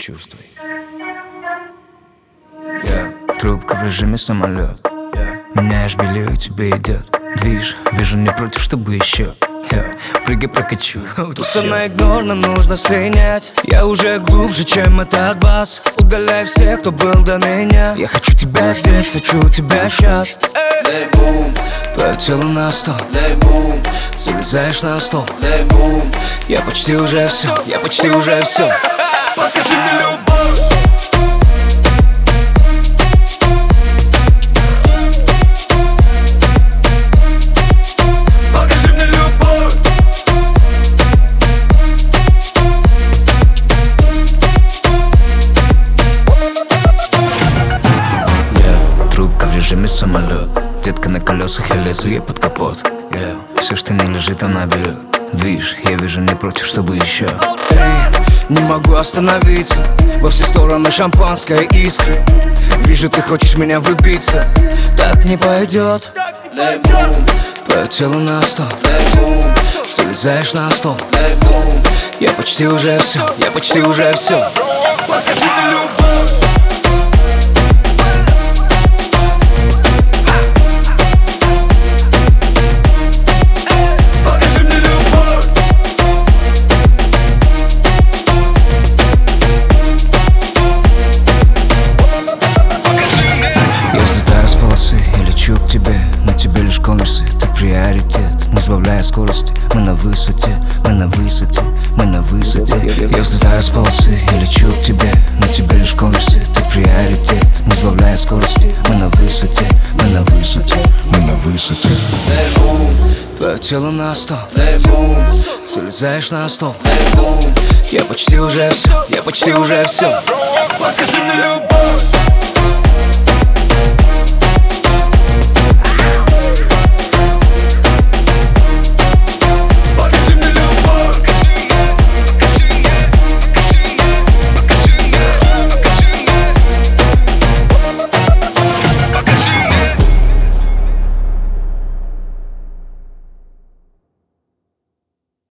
почувствуй. Трубка в режиме самолет. Меняешь белье, тебе идет движ. Вижу, не против, чтобы еще. Прыгай, прокачу. Туса на игнор, нам нужно слинять. Я уже глубже, чем этот бас. Удаляй всех, кто был до меня. Я хочу тебя здесь, хочу тебя сейчас. Твое тело на стол, залезаешь на стол. Я почти уже все, я почти уже все. Покажи мне любовь. Трубка в режиме самолет. Детка на колесах, я лезу ей под капот. Все, что не лежит, она берет. Движ, я вижу, не против, чтобы еще. Не могу остановиться. Во все стороны шампанское искры. Вижу, ты хочешь меня влюбиться. Так не пойдет. Твое тело на стол, залезаешь на стол. Я почти уже все, я почти уже все. Покажи мне любовь. Я лечу к тебе, на тебе лишь конверсы. Ты приоритет, не сбавляя скорости. Мы на высоте, мы на высоте, мы на высоте. Я взлетаю с полосы, я лечу к тебе, на тебе лишь конверсы. Ты приоритет, не сбавляя скорости. Мы на высоте, мы на высоте, мы на высоте. Твое тело на стол, залезаешь на стол. Я почти уже все, я почти уже все. Покажи мне любовь.